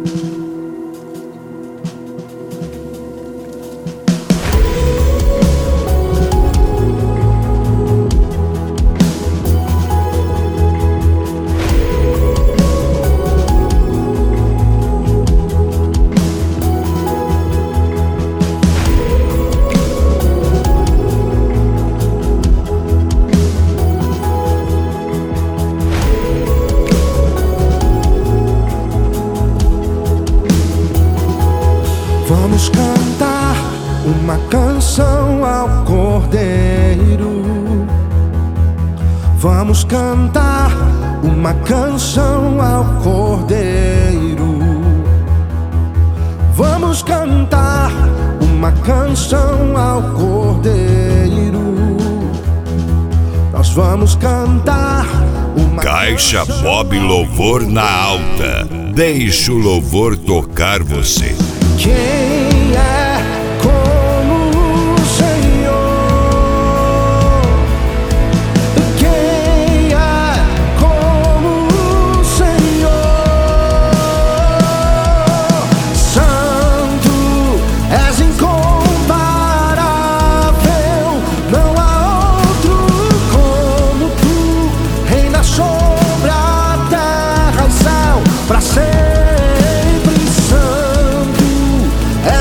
Vamos cantar uma canção ao Cordeiro. Vamos cantar uma canção ao Cordeiro. Vamos cantar uma canção ao Cordeiro. Nós vamos cantar uma Caixa Bob Louvor na alta. Deixa o louvor tocar você. Quem é como o Senhor? Quem é como o Senhor? Santo, és incomparável, não há outro como tu. Reina sobre a terra e céu, pra sempre santo.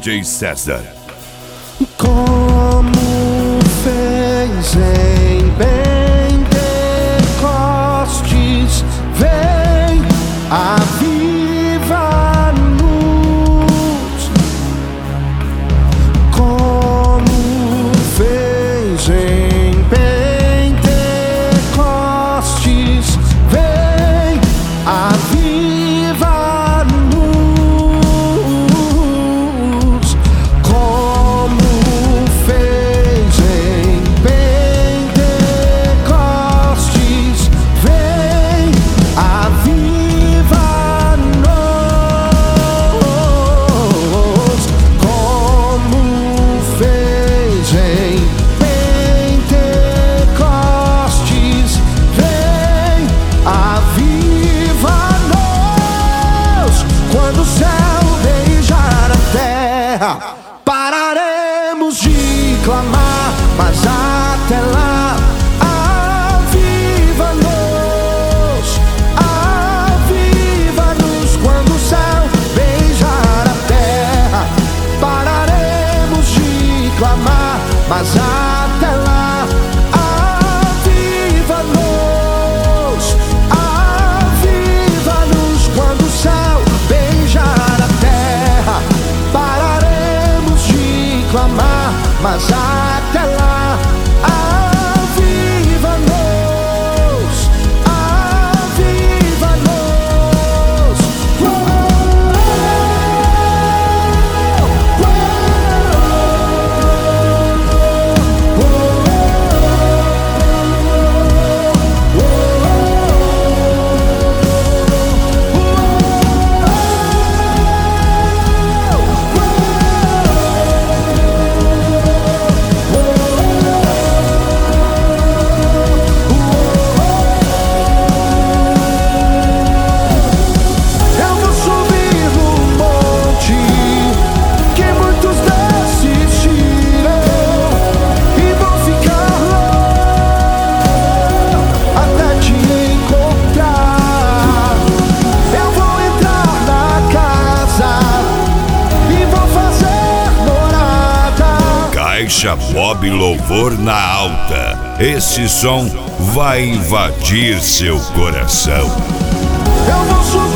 DJ César. Como fez em Pentecostes, vem a viva luz. Como fez em Pentecostes, vem a viva luz. Como fez em Pentecostes, vem a viva luz. Como fez em Pentecostes, vem a viva luz. Quando o céu beijar a terra, pararemos de clamar, mas até lá, a viva luz, a viva luz. Quando o céu beijar a terra, pararemos de clamar, mas até lá, a viva luz, a viva luz. Quando o céu beijar a terra, pararemos de clamar, mas até lá, a viva luz, a viva luz. Eu vou subir no monte que muitos desistiram e vou ficar lá até te encontrar. Eu vou entrar na casa e vou fazer morada. Caixa Bob Louvor na alta. Esse som vai invadir seu coração. Eu vou subir